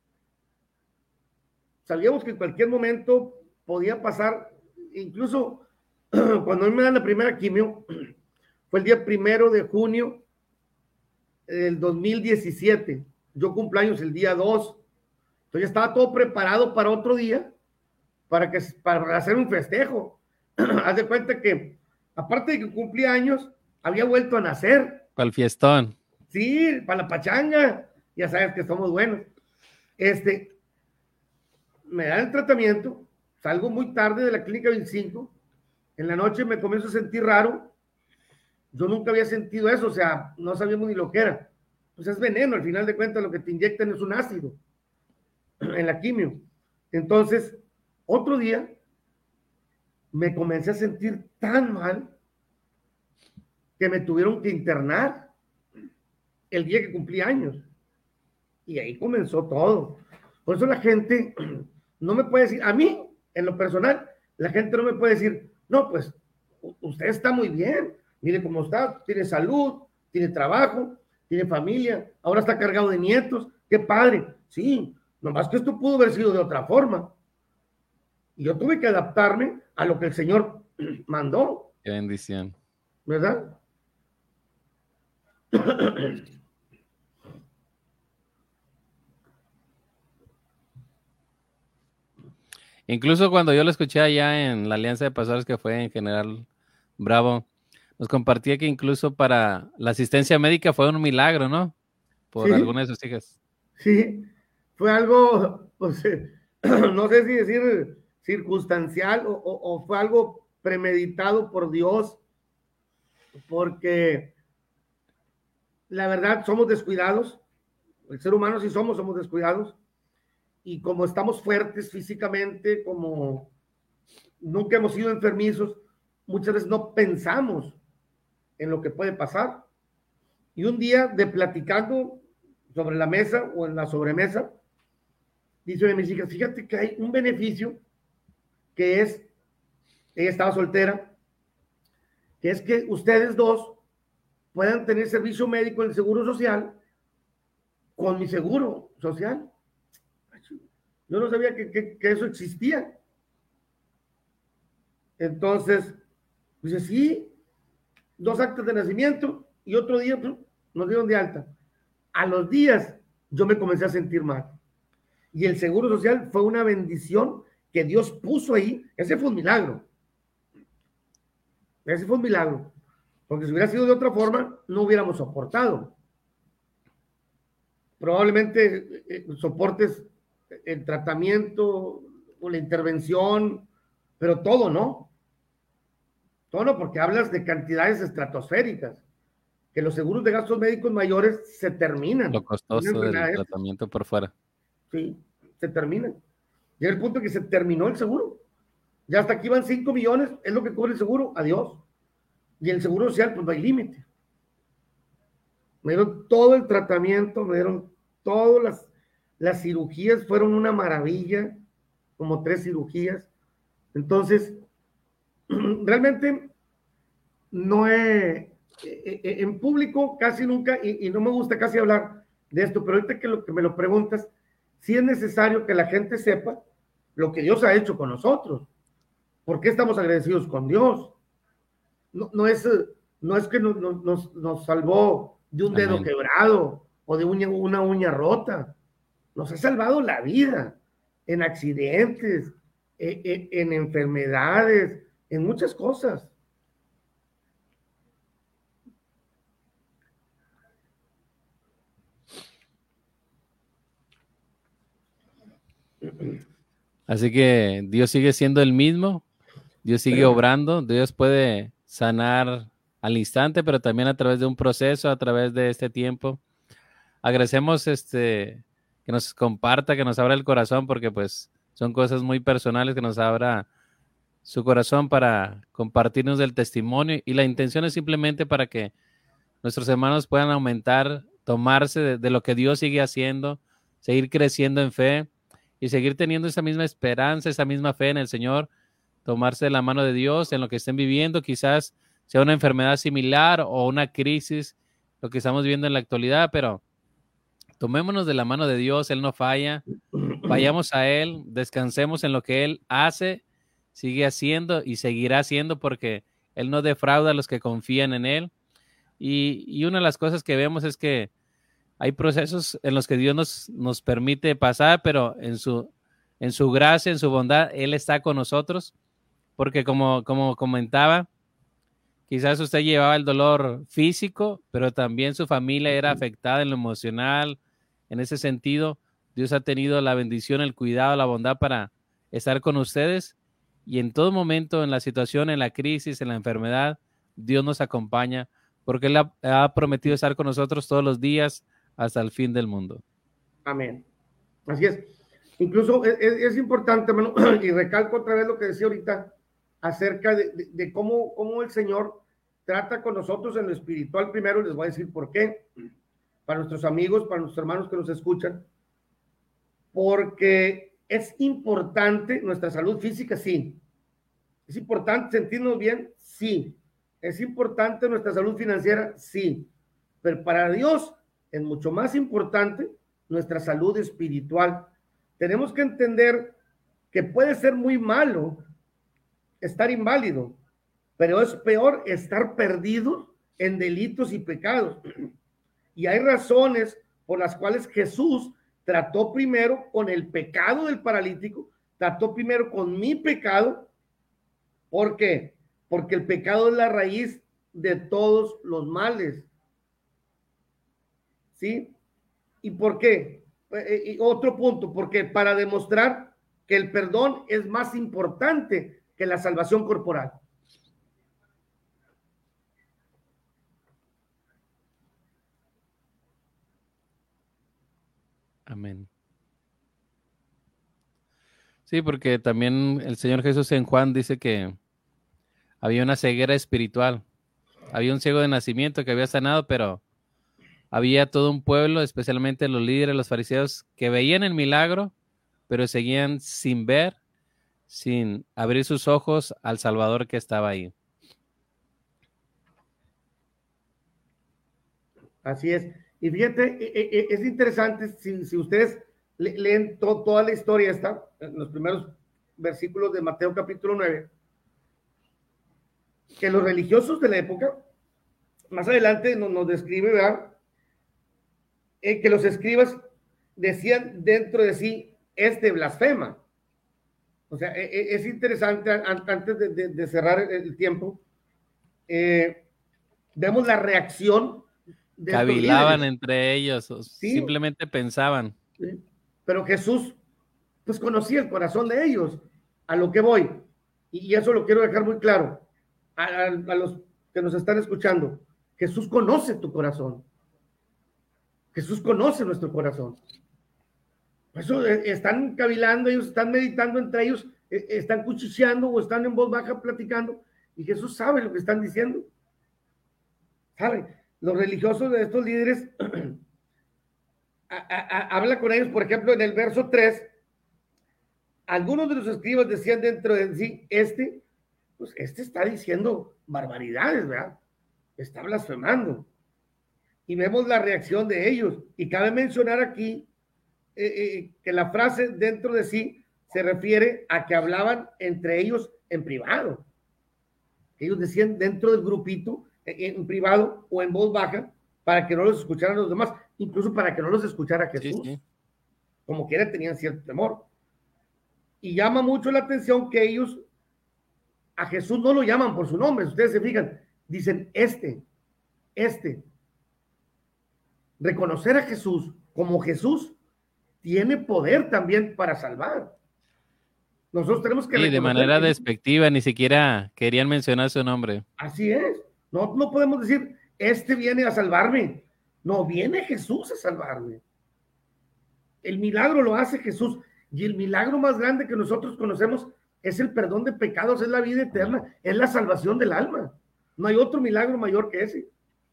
Sabíamos que en cualquier momento podía pasar, incluso cuando a mí me dan la primera quimio, fue el día primero de junio del dos mil diecisiete. Yo cumplo años el día dos. Entonces estaba todo preparado para otro día, para, que, para hacer un festejo. haz de cuenta que, aparte de que cumplía años, había vuelto a nacer. Para el fiestón. Sí, para la pachanga. Ya sabes que somos buenos. Este, me dan el tratamiento, salgo muy tarde de la clínica veinticinco, en la noche me comienzo a sentir raro. Yo nunca había sentido eso, o sea, no sabíamos ni lo que era. Pues es veneno, al final de cuentas lo que te inyectan es un ácido en la quimio. Entonces, otro día me comencé a sentir tan mal que me tuvieron que internar el día que cumplí años. Y ahí comenzó todo. Por eso la gente no me puede decir, a mí, en lo personal, la gente no me puede decir, no, pues, usted está muy bien, mire cómo está, tiene salud, tiene trabajo, tiene familia, ahora está cargado de nietos, qué padre. Sí, nomás que esto pudo haber sido de otra forma. Y yo tuve que adaptarme a lo que el Señor mandó. Qué bendición. ¿Verdad? Incluso cuando yo lo escuché allá en la Alianza de Pastores, que fue en General Bravo, nos compartía que incluso para la asistencia médica fue un milagro, ¿no? Por sí, alguna de sus hijas. Sí, fue algo, pues, no sé si decir circunstancial o, o, o fue algo premeditado por Dios, porque la verdad somos descuidados, el ser humano sí somos, somos descuidados, y como estamos fuertes físicamente, como nunca hemos sido enfermizos, muchas veces no pensamos en lo que puede pasar. Y un día de platicando sobre la mesa o en la sobremesa, dice una de mis hijas, fíjate que hay un beneficio que es, ella estaba soltera, que es que ustedes dos puedan tener servicio médico en el Seguro Social con mi Seguro Social. Yo no sabía que, que, que eso existía. Entonces, dice, sí, dos actas de nacimiento y otro día pues, nos dieron de alta. A los días yo me comencé a sentir mal. Y el Seguro Social fue una bendición que Dios puso ahí. Ese fue un milagro. Ese fue un milagro. Porque si hubiera sido de otra forma, no hubiéramos soportado. Probablemente eh, soportes el tratamiento o la intervención, pero todo no. Todo no, porque hablas de cantidades estratosféricas, que los seguros de gastos médicos mayores se terminan. Lo costoso del tratamiento por fuera. Sí, se terminan. Llega el punto que se terminó el seguro. Ya hasta aquí van cinco millones, es lo que cubre el seguro, adiós. Y el Seguro Social, pues no hay límite. Me dieron todo el tratamiento, me dieron todas las, las cirugías, fueron una maravilla, como tres cirugías. Entonces, realmente no he, en público casi nunca, y, y no me gusta casi hablar de esto, pero ahorita que, lo, que me lo preguntas, sí es necesario que la gente sepa lo que Dios ha hecho con nosotros. ¿Por qué estamos agradecidos con Dios? No, no, es, no es que nos, nos, nos salvó de un dedo Amén. Quebrado o de uña, una uña rota. Nos ha salvado la vida en accidentes, en, en enfermedades, en muchas cosas. Así que Dios sigue siendo el mismo, Dios sigue obrando, Dios puede sanar al instante, pero también a través de un proceso, a través de este tiempo. Agradecemos este, que nos comparta, que nos abra el corazón, porque pues son cosas muy personales, que nos abra su corazón para compartirnos del testimonio, y la intención es simplemente para que nuestros hermanos puedan aumentar, tomarse de, de lo que Dios sigue haciendo, seguir creciendo en fe y seguir teniendo esa misma esperanza, esa misma fe en el Señor, tomarse de la mano de Dios en lo que estén viviendo, quizás sea una enfermedad similar o una crisis, lo que estamos viviendo en la actualidad, pero tomémonos de la mano de Dios, Él no falla, vayamos a Él, descansemos en lo que Él hace, sigue haciendo y seguirá haciendo, porque Él no defrauda a los que confían en Él. Y, y una de las cosas que vemos es que hay procesos en los que Dios nos, nos permite pasar, pero en su, en su gracia, en su bondad, Él está con nosotros. porque como, como comentaba, quizás usted llevaba el dolor físico, pero también su familia era afectada en lo emocional. En ese sentido, Dios ha tenido la bendición, el cuidado, la bondad para estar con ustedes, y en todo momento, en la situación, en la crisis, en la enfermedad, Dios nos acompaña, porque Él ha, ha prometido estar con nosotros todos los días hasta el fin del mundo. Amén. Así es. Incluso es, es importante, hermano, y recalco otra vez lo que decía ahorita acerca de, de, de cómo, cómo el Señor trata con nosotros en lo espiritual. Primero les voy a decir por qué, para nuestros amigos, para nuestros hermanos que nos escuchan, porque es importante nuestra salud física, sí. Es importante sentirnos bien, sí. Es importante nuestra salud financiera, sí. Pero para Dios es mucho más importante nuestra salud espiritual. Tenemos que entender que puede ser muy malo estar inválido, pero es peor estar perdido en delitos y pecados. Y hay razones por las cuales Jesús trató primero con el pecado del paralítico, trató primero con mi pecado. ¿Por qué? Porque el pecado es la raíz de todos los males. ¿Sí? ¿Y por qué? Y otro punto, porque para demostrar que el perdón es más importante que la salvación corporal. Amén. Sí, porque también el Señor Jesús en Juan dice que había una ceguera espiritual. Había un ciego de nacimiento que había sanado, pero había todo un pueblo, especialmente los líderes, los fariseos, que veían el milagro, pero seguían sin ver, sin abrir sus ojos al Salvador que estaba ahí. Así es. Y fíjate, es interesante, si, si ustedes leen to, toda la historia esta, en los primeros versículos de Mateo capítulo nueve, que los religiosos de la época, más adelante nos, nos describe, ¿verdad? Eh, que los escribas decían dentro de sí, este blasfema. O sea, eh, es interesante, antes de, de, de cerrar el tiempo, eh, vemos la reacción de cavilaban entre ellos, o ¿sí? Simplemente pensaban. ¿Sí? Pero Jesús, pues conocía el corazón de ellos, a lo que voy, y eso lo quiero dejar muy claro, a, a, a los que nos están escuchando, Jesús conoce tu corazón, Jesús conoce nuestro corazón. Por eso están cavilando, ellos están meditando entre ellos, están cuchicheando o están en voz baja platicando, y Jesús sabe lo que están diciendo. ¿Saben? Los religiosos de estos líderes a, a, a, habla con ellos, por ejemplo, en el verso tres, algunos de los escribas decían dentro de sí, este, pues este está diciendo barbaridades, ¿verdad? Está blasfemando. Y vemos la reacción de ellos. Y cabe mencionar aquí eh, eh, que la frase dentro de sí se refiere a que hablaban entre ellos en privado. Ellos decían dentro del grupito, en privado o en voz baja, para que no los escucharan los demás, incluso para que no los escuchara Jesús. Sí, sí. Como quiera tenían cierto temor. Y llama mucho la atención que ellos a Jesús no lo llaman por su nombre. Ustedes se fijan, dicen este, este. Reconocer a Jesús como Jesús tiene poder también para salvar. Nosotros tenemos que... Sí, de manera que... despectiva, ni siquiera querían mencionar su nombre. Así es. No, no podemos decir, este viene a salvarme. No, viene Jesús a salvarme. El milagro lo hace Jesús. Y el milagro más grande que nosotros conocemos es el perdón de pecados, es la vida eterna, es la salvación del alma. No hay otro milagro mayor que ese.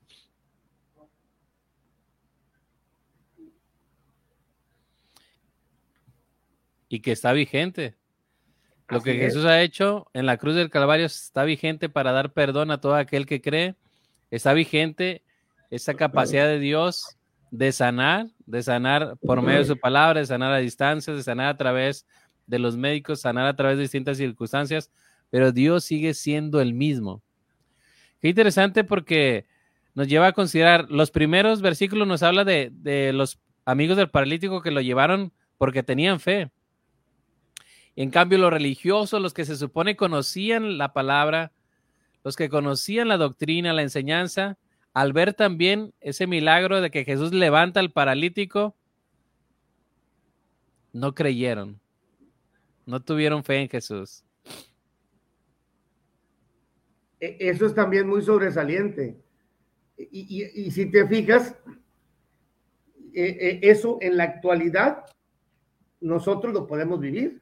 Y que está vigente. Lo Así que es. Jesús ha hecho en la cruz del Calvario está vigente para dar perdón a todo aquel que cree. Está vigente esa capacidad de Dios de sanar, de sanar por medio de su palabra, de sanar a distancia, de sanar a través de los médicos, sanar a través de distintas circunstancias, pero Dios sigue siendo el mismo. Qué interesante, porque nos lleva a considerar, los primeros versículos nos habla de, de los amigos del paralítico que lo llevaron porque tenían fe. En cambio, los religiosos, los que se supone conocían la palabra, los que conocían la doctrina, la enseñanza, al ver también ese milagro de que Jesús levanta al paralítico, no creyeron, no tuvieron fe en Jesús. Eso es también muy sobresaliente. Y, y, y si te fijas, eh, eh, eso en la actualidad nosotros lo podemos vivir.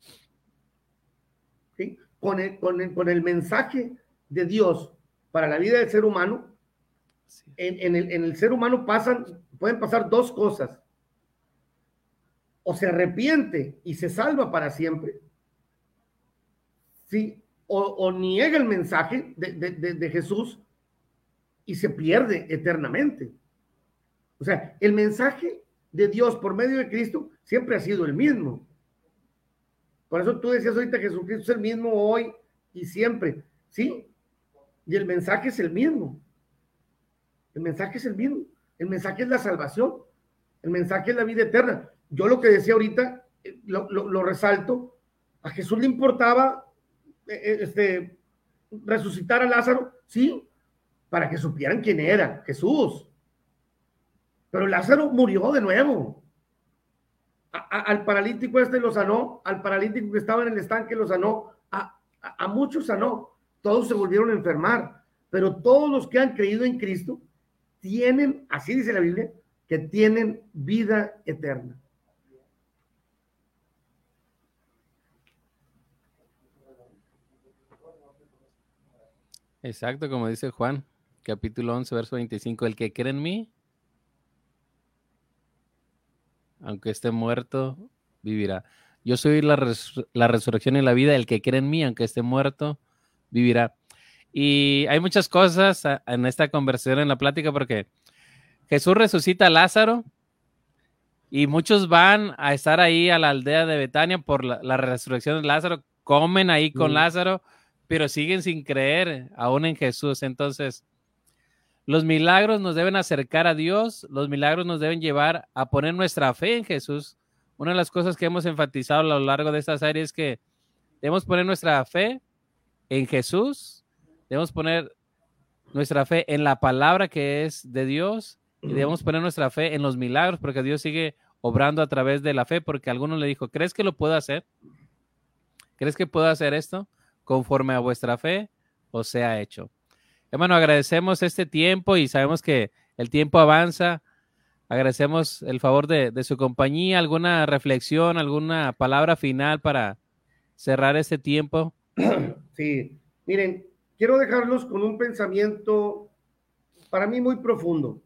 ¿Sí? Con, el, con, el, con el mensaje de Dios para la vida del ser humano, sí. en, en, el, en el ser humano pasan, pueden pasar dos cosas. O se arrepiente y se salva para siempre, ¿sí? O, o niega el mensaje de, de, de, de Jesús y se pierde eternamente. O sea, el mensaje de Dios por medio de Cristo siempre ha sido el mismo. Por eso tú decías ahorita, Jesucristo es el mismo hoy y siempre, ¿sí? Y el mensaje es el mismo. El mensaje es el mismo. El mensaje es la salvación. El mensaje es la vida eterna. Yo lo que decía ahorita, lo, lo, lo resalto, a Jesús le importaba este, resucitar a Lázaro, sí, para que supieran quién era Jesús. Pero Lázaro murió de nuevo. A, a, al paralítico este lo sanó, al paralítico que estaba en el estanque lo sanó, a, a, a muchos sanó, todos se volvieron a enfermar, pero todos los que han creído en Cristo tienen, así dice la Biblia, que tienen vida eterna. Exacto, como dice Juan, capítulo once, verso veinticinco, el que cree en mí, aunque esté muerto, vivirá. Yo soy la, res la resurrección y la vida, el que cree en mí, aunque esté muerto, vivirá. Y hay muchas cosas en esta conversación, en la plática, porque Jesús resucita a Lázaro y muchos van a estar ahí a la aldea de Betania por la, la resurrección de Lázaro, comen ahí con mm. Lázaro, pero siguen sin creer aún en Jesús. Entonces, los milagros nos deben acercar a Dios, los milagros nos deben llevar a poner nuestra fe en Jesús. Una de las cosas que hemos enfatizado a lo largo de esta serie es que debemos poner nuestra fe en Jesús, debemos poner nuestra fe en la palabra que es de Dios y debemos poner nuestra fe en los milagros porque Dios sigue obrando a través de la fe, porque alguno le dijo, ¿crees que lo puedo hacer? ¿Crees que puedo hacer esto? Conforme a vuestra fe os sea hecho. Hermano, agradecemos este tiempo y sabemos que el tiempo avanza. Agradecemos el favor de, de su compañía. ¿Alguna reflexión, alguna palabra final para cerrar este tiempo? Sí, miren, quiero dejarlos con un pensamiento para mí muy profundo.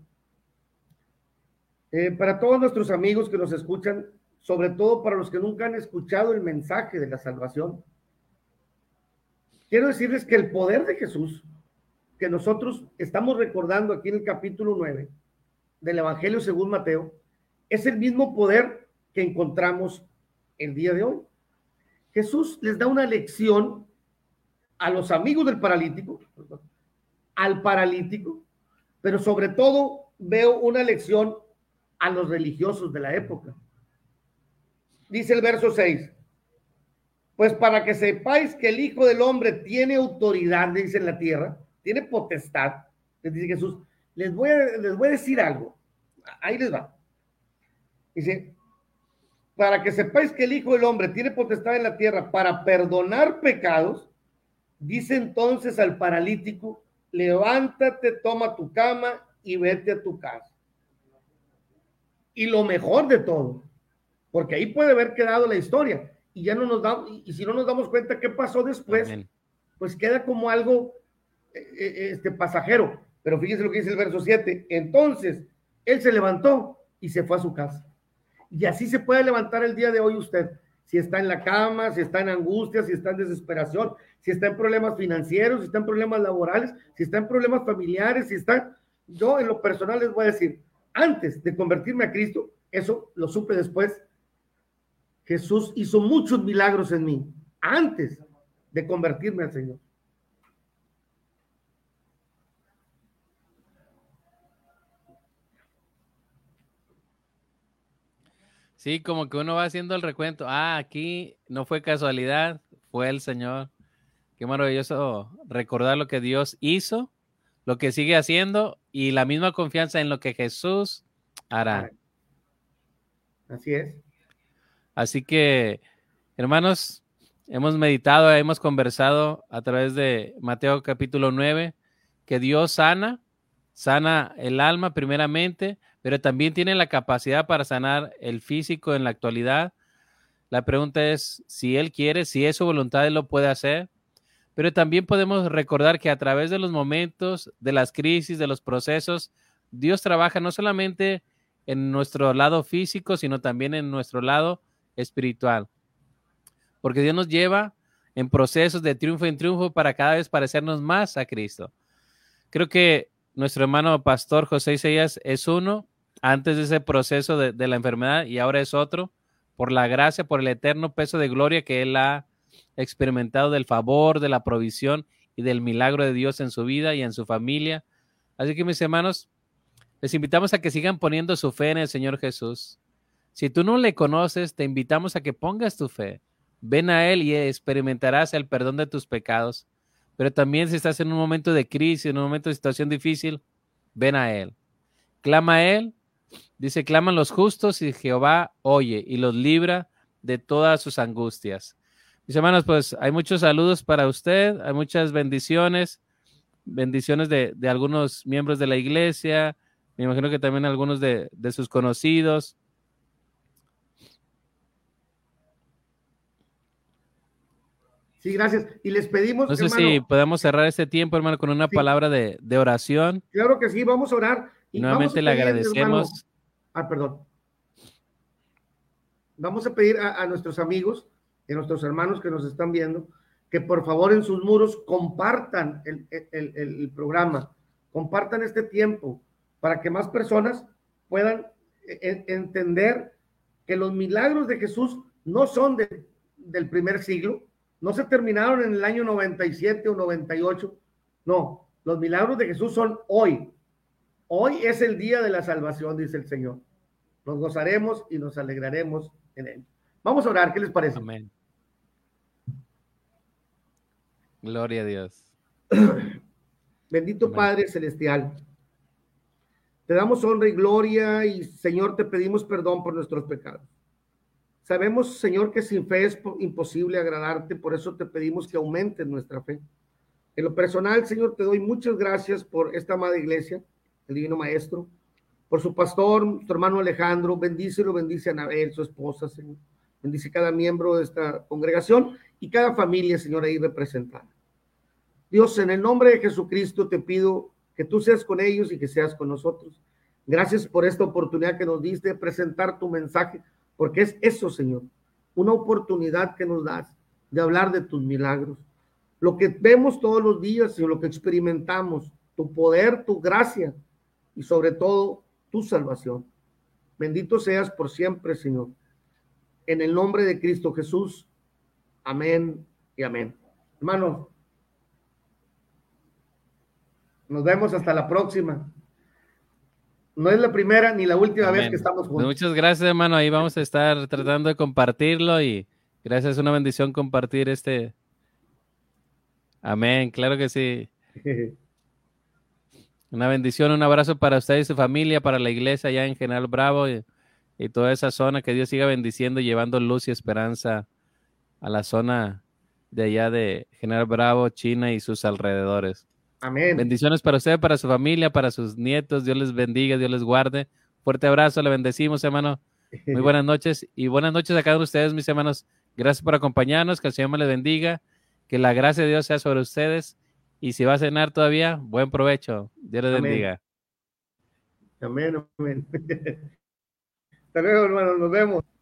Eh, para todos nuestros amigos que nos escuchan, sobre todo para los que nunca han escuchado el mensaje de la salvación, quiero decirles que el poder de Jesús, que nosotros estamos recordando aquí en el capítulo nueve del Evangelio según Mateo, es el mismo poder que encontramos el día de hoy. Jesús les da una lección a los amigos del paralítico, al paralítico, pero sobre todo veo una lección a los religiosos de la época. Dice el verso seis, pues para que sepáis que el Hijo del Hombre tiene autoridad, dice en la tierra, tiene potestad, les dice Jesús, les voy a, les voy a decir algo, ahí les va. Dice, para que sepáis que el Hijo del Hombre tiene potestad en la tierra para perdonar pecados, dice entonces al paralítico, levántate, toma tu cama y vete a tu casa. Y lo mejor de todo, porque ahí puede haber quedado la historia, y ya no nos da, y si no nos damos cuenta qué pasó después, Amén. Pues queda como algo eh, este, pasajero. Pero fíjense lo que dice el verso siete, entonces él se levantó y se fue a su casa. Y así se puede levantar el día de hoy usted, si está en la cama, si está en angustia, si está en desesperación, si está en problemas financieros, si está en problemas laborales, si está en problemas familiares, si está, yo en lo personal les voy a decir, antes de convertirme a Cristo, eso lo supe después, Jesús hizo muchos milagros en mí, antes de convertirme al Señor. Sí, como que uno va haciendo el recuento. Ah, aquí no fue casualidad, fue el Señor. Qué maravilloso recordar lo que Dios hizo, lo que sigue haciendo y la misma confianza en lo que Jesús hará. Así es. Así que, hermanos, hemos meditado, hemos conversado a través de Mateo capítulo nueve, que Dios sana, sana el alma primeramente, pero también tiene la capacidad para sanar el físico en la actualidad. La pregunta es si Él quiere, si es su voluntad, Él lo puede hacer. Pero también podemos recordar que a través de los momentos, de las crisis, de los procesos, Dios trabaja no solamente en nuestro lado físico, sino también en nuestro lado espiritual. Porque Dios nos lleva en procesos de triunfo en triunfo para cada vez parecernos más a Cristo. Creo que nuestro hermano pastor José Isaías es uno antes de ese proceso de, de la enfermedad y ahora es otro por la gracia, por el eterno peso de gloria que él ha experimentado del favor, de la provisión y del milagro de Dios en su vida y en su familia. Así que mis hermanos, les invitamos a que sigan poniendo su fe en el Señor Jesús. Si tú no le conoces, te invitamos a que pongas tu fe. Ven a Él y experimentarás el perdón de tus pecados. Pero también si estás en un momento de crisis, en un momento de situación difícil, ven a Él. Clama a Él. Dice, claman los justos y Jehová oye y los libra de todas sus angustias. Mis hermanos, pues hay muchos saludos para usted, hay muchas bendiciones, bendiciones de, de algunos miembros de la iglesia, me imagino que también algunos de, de sus conocidos. Sí, gracias. Y les pedimos, No sé hermano, si podemos cerrar este tiempo, hermano, con una sí, palabra de, de oración. claro que sí, vamos a orar Y y vamos a nuevamente le pedir, hermano, agradecemos. ah, perdón, vamos a pedir a, a nuestros amigos y a nuestros hermanos que nos están viendo, que por favor en sus muros compartan el, el, el, el programa, compartan este tiempo para que más personas puedan en, entender que los milagros de Jesús no son de, del primer siglo, no se terminaron en el año noventa y siete o noventa y ocho, no, los milagros de Jesús son hoy. Hoy es el día de la salvación, dice el Señor. Nos gozaremos y nos alegraremos en él. Vamos a orar, ¿qué les parece? Amén. Gloria a Dios. Bendito Amén. Padre Celestial, te damos honra y gloria y Señor, te pedimos perdón por nuestros pecados. Sabemos, Señor, que sin fe es imposible agradarte, por eso te pedimos que aumentes nuestra fe. En lo personal, Señor, te doy muchas gracias por esta amada iglesia, el Divino Maestro, por su pastor, nuestro hermano Alejandro. Bendícelo, bendice a Anabel, su esposa, Señor. Bendice cada miembro de esta congregación y cada familia, Señor, ahí representada. Dios, en el nombre de Jesucristo te pido que tú seas con ellos y que seas con nosotros. Gracias por esta oportunidad que nos diste de presentar tu mensaje, porque es eso, Señor, una oportunidad que nos das de hablar de tus milagros. Lo que vemos todos los días, Señor, lo que experimentamos, tu poder, tu gracia y sobre todo tu salvación. Bendito seas por siempre, Señor. En el nombre de Cristo Jesús. Amén y amén. Hermanos, nos vemos hasta la próxima. No es la primera ni la última Amén. vez que estamos juntos. Muchas gracias, hermano. Ahí vamos a estar tratando de compartirlo y gracias, es una bendición compartir este. Amén, claro que sí. Una bendición, un abrazo para usted y su familia, para la iglesia allá en General Bravo y, y toda esa zona. Que Dios siga bendiciendo y llevando luz y esperanza a la zona de allá de General Bravo, China y sus alrededores. Amén. Bendiciones para usted, para su familia, para sus nietos. Dios les bendiga, Dios les guarde. Fuerte abrazo, le bendecimos, hermano. Muy buenas noches y buenas noches a cada uno de ustedes, mis hermanos. Gracias por acompañarnos, que el Señor me les bendiga, que la gracia de Dios sea sobre ustedes y si va a cenar todavía, buen provecho. Dios les Amén. bendiga. Amén, amén. Hasta luego, hermano, nos vemos.